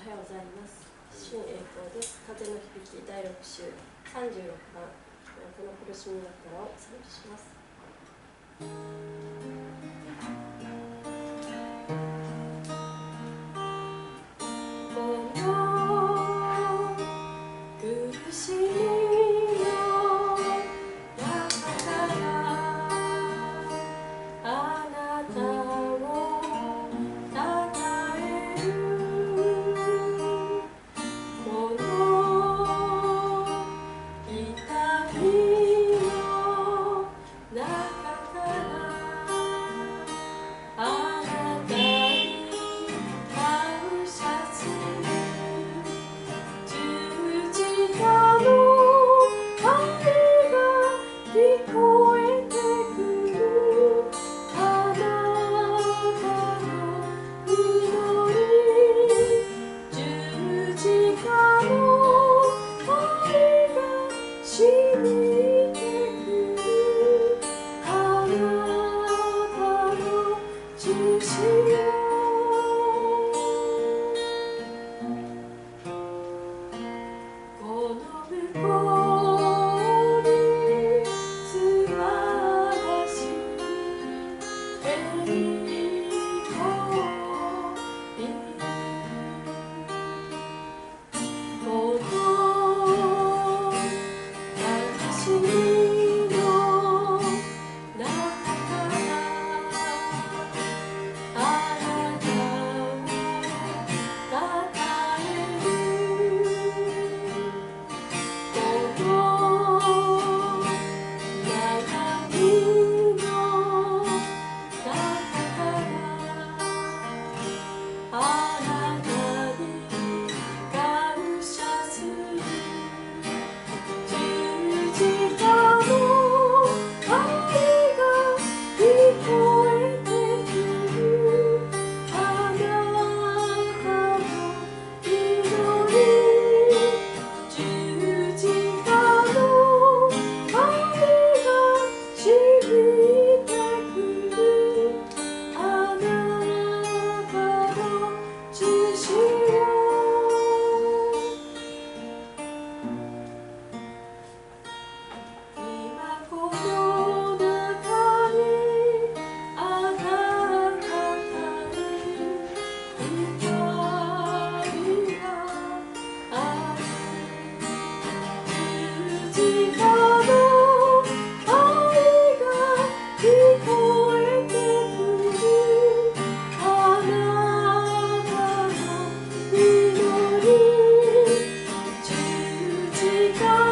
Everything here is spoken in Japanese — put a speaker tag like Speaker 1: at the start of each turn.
Speaker 1: おはようございます。新栄光です。風の響き第6週36番この苦しみだからを賛美します。苦しみの中からあなたをたたえるもの痛みの中からあなたに感謝する十字架の声が聞こえてくるあなたの祈り十字架の愛が染みてくるあなたの十字架この向こうに素晴らしい栄光この悲しみの中からあなたをたたえるこの悩みの中からあなたに感謝する十字架の愛が聞こえてくるあなたの祈り十字架の愛が染みてくるあなたの十字架今この中にあなたに光がある十字架の愛が聞こえてくるあなたの祈り十字架